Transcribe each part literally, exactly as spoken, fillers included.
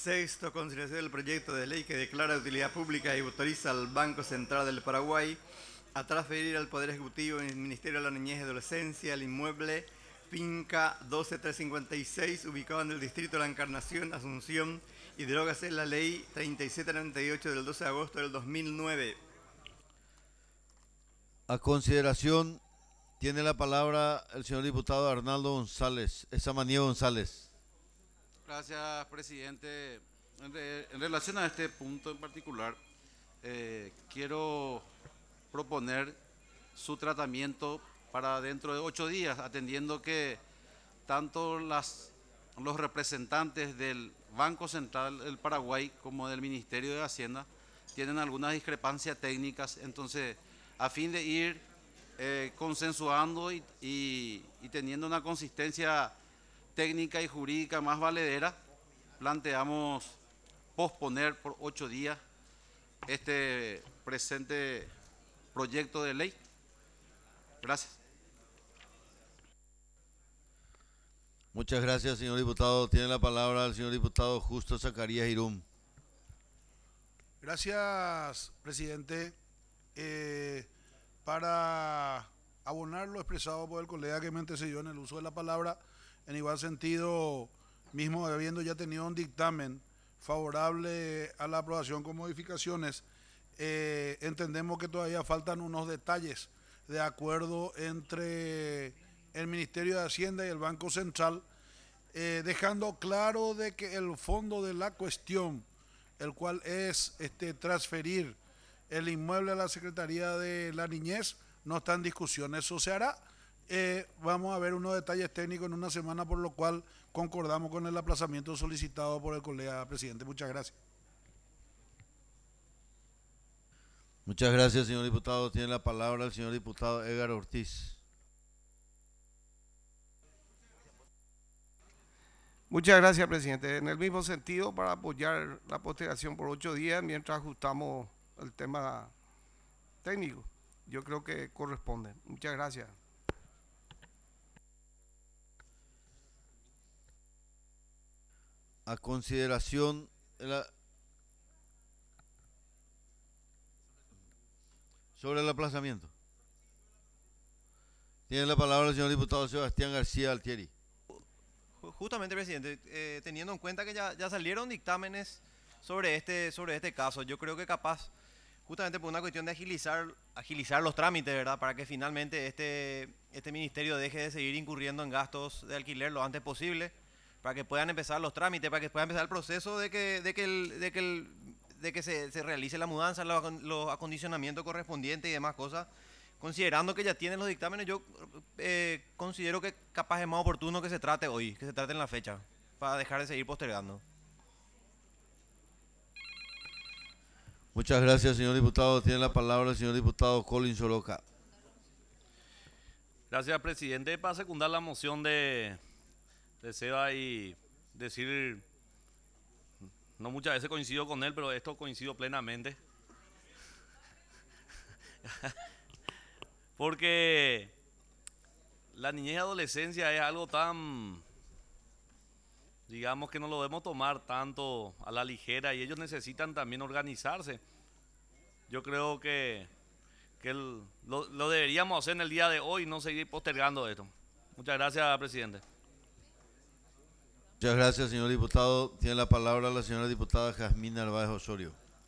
Sexto, consideración del proyecto de ley que declara de utilidad pública y autoriza al Banco Central del Paraguay a transferir al Poder Ejecutivo en el Ministerio de la Niñez y Adolescencia el inmueble Finca doce mil trescientos cincuenta y seis, ubicado en el distrito de La Encarnación, Asunción, y derógase la ley treinta y siete noventa y ocho del doce de agosto del dos mil nueve. A consideración tiene la palabra el señor diputado Arnaldo González, Samaní González. Gracias, presidente. En, re, en relación a este punto en particular, eh, quiero proponer su tratamiento para dentro de ocho días, atendiendo que tanto las, los representantes del Banco Central del Paraguay como del Ministerio de Hacienda tienen algunas discrepancias técnicas. Entonces, a fin de ir eh, consensuando y, y, y teniendo una consistencia técnica y jurídica más valedera, planteamos posponer por ocho días este presente proyecto de ley. Gracias. Muchas gracias, señor diputado. Tiene la palabra el señor diputado Justo Zacarías Irum. Gracias, presidente. Eh, para abonar lo expresado por el colega que me antecedió en el uso de la palabra, en igual sentido, mismo habiendo ya tenido un dictamen favorable a la aprobación con modificaciones, eh, entendemos que todavía faltan unos detalles de acuerdo entre el Ministerio de Hacienda y el Banco Central, eh, dejando claro de que el fondo de la cuestión, el cual es este, transferir el inmueble a la Secretaría de la Niñez, no está en discusión. Eso se hará. Eh, vamos a ver unos detalles técnicos en una semana, por lo cual concordamos con el aplazamiento solicitado por el colega presidente. Muchas gracias. Muchas gracias, señor diputado. Tiene la palabra el señor diputado Edgar Ortiz. Muchas gracias, presidente. En el mismo sentido, para apoyar la postergación por ocho días mientras ajustamos el tema técnico. Yo creo que corresponde. Muchas gracias. A consideración de la, sobre el aplazamiento. Tiene la palabra el señor diputado Sebastián García Altieri. Justamente, presidente, eh, teniendo en cuenta que ya, ya salieron dictámenes sobre este, sobre este caso, yo creo que capaz, justamente por una cuestión de agilizar, agilizar los trámites, ¿verdad? Para que finalmente este, este ministerio deje de seguir incurriendo en gastos de alquiler lo antes posible, para que puedan empezar los trámites, para que pueda empezar el proceso de que, de que, el, de que, el, de que se, se realice la mudanza, los, los acondicionamientos correspondientes y demás cosas. Considerando que ya tienen los dictámenes, yo eh, considero que capaz es más oportuno que se trate hoy, que se trate en la fecha, para dejar de seguir postergando. Muchas gracias, señor diputado. Tiene la palabra el señor diputado Colin Soroka. Gracias, presidente. Para secundar la moción de, de Seba y decir, no muchas veces coincido con él, pero esto coincido plenamente. Porque la niñez y adolescencia es algo tan, digamos que no lo debemos tomar tanto a la ligera y ellos necesitan también organizarse. Yo creo que, que el, lo, lo deberíamos hacer en el día de hoy y no seguir postergando esto. Muchas gracias, presidente. Muchas gracias, señor diputado. Tiene la palabra la señora diputada Jazmín Narváez Osorio.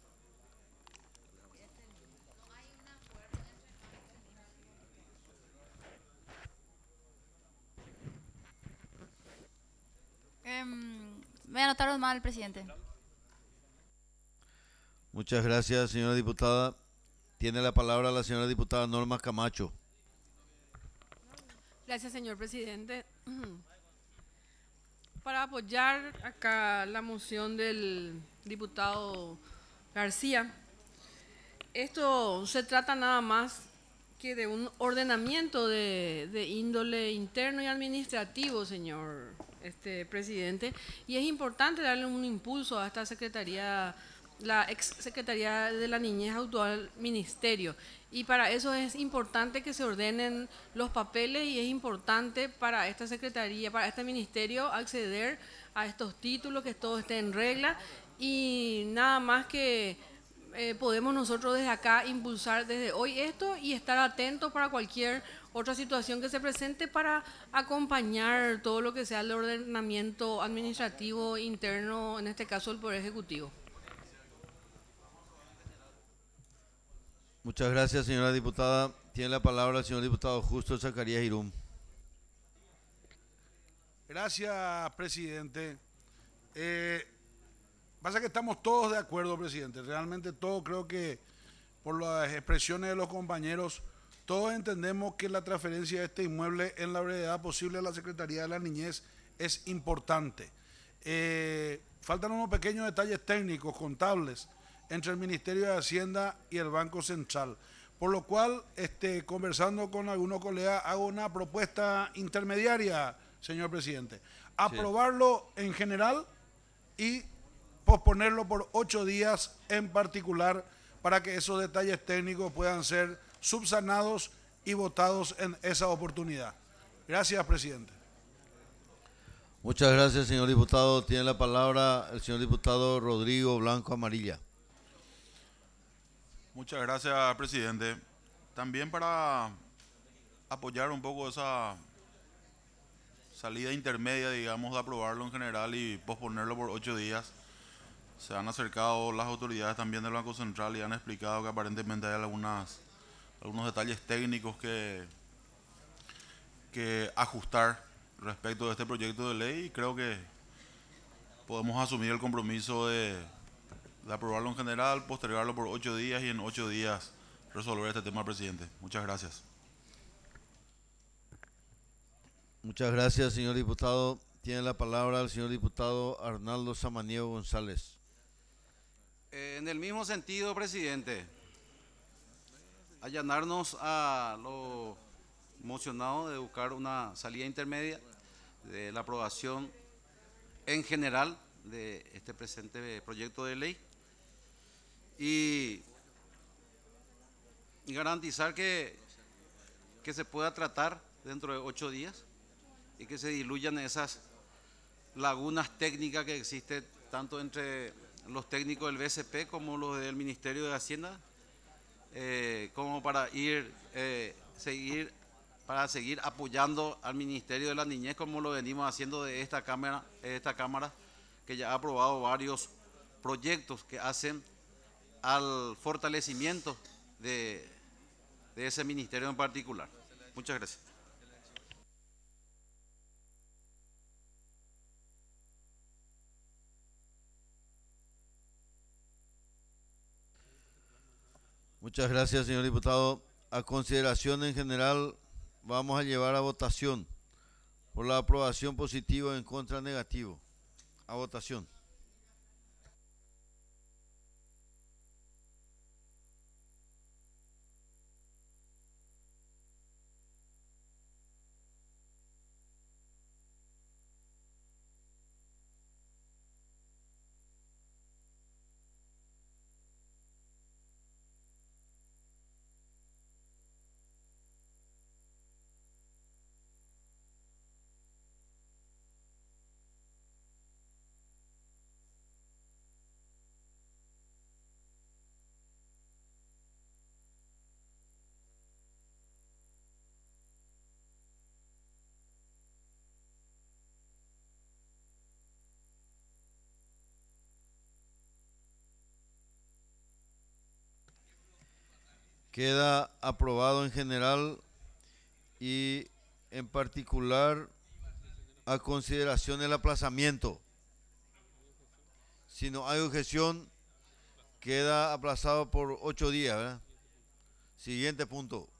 Um, me anotaron mal, presidente. Muchas gracias, señora diputada. Tiene la palabra la señora diputada Norma Camacho. Gracias, señor presidente. Para apoyar acá la moción del diputado García, esto se trata nada más que de un ordenamiento de, de índole interno y administrativo, señor este, presidente, y es importante darle un impulso a esta secretaría, la ex Secretaría de la Niñez, actual ministerio, y para eso es importante que se ordenen los papeles y es importante para esta secretaría, para este ministerio acceder a estos títulos, que todo esté en regla y nada más que eh, podemos nosotros desde acá impulsar desde hoy esto y estar atentos para cualquier otra situación que se presente para acompañar todo lo que sea el ordenamiento administrativo interno, en este caso el Poder Ejecutivo. Muchas gracias, señora diputada. Tiene la palabra el señor diputado Justo Zacarías Irún. Gracias, presidente. Eh, pasa que estamos todos de acuerdo, presidente. Realmente todos, creo que por las expresiones de los compañeros, todos entendemos que la transferencia de este inmueble en la brevedad posible a la Secretaría de la Niñez es importante. Eh, faltan unos pequeños detalles técnicos, contables, entre el Ministerio de Hacienda y el Banco Central. Por lo cual, este, conversando con algunos colegas, hago una propuesta intermediaria, señor presidente. Aprobarlo en general y posponerlo por ocho días en particular para que esos detalles técnicos puedan ser subsanados y votados en esa oportunidad. Gracias, presidente. Muchas gracias, señor diputado. Tiene la palabra el señor diputado Rodrigo Blanco Amarilla. Muchas gracias, presidente. También para apoyar un poco esa salida intermedia, digamos, de aprobarlo en general y posponerlo por ocho días. Se han acercado las autoridades también del Banco Central y han explicado que aparentemente hay algunas, algunos detalles técnicos que, que ajustar respecto de este proyecto de ley y creo que podemos asumir el compromiso de, de aprobarlo en general, postergarlo por ocho días y en ocho días resolver este tema, presidente. Muchas gracias. Muchas gracias, señor diputado. Tiene la palabra el señor diputado Arnaldo Samaniego González. Eh, en el mismo sentido, presidente, allanarnos a lo mocionado de buscar una salida intermedia de la aprobación en general de este presente proyecto de ley y, y garantizar que, que se pueda tratar dentro de ocho días y que se diluyan esas lagunas técnicas que existen tanto entre los técnicos del B C P como los del Ministerio de Hacienda, eh, como para ir eh, seguir para seguir apoyando al Ministerio de la Niñez como lo venimos haciendo de esta cámara, esta cámara que ya ha aprobado varios proyectos que hacen al fortalecimiento de, de ese ministerio en particular. Muchas gracias. Muchas gracias, señor diputado. A consideración en general, vamos a llevar a votación por la aprobación positiva en contra negativo. A votación. Queda aprobado en general y en particular a consideración el aplazamiento. Si no hay objeción, queda aplazado por ocho días, ¿verdad? Siguiente punto.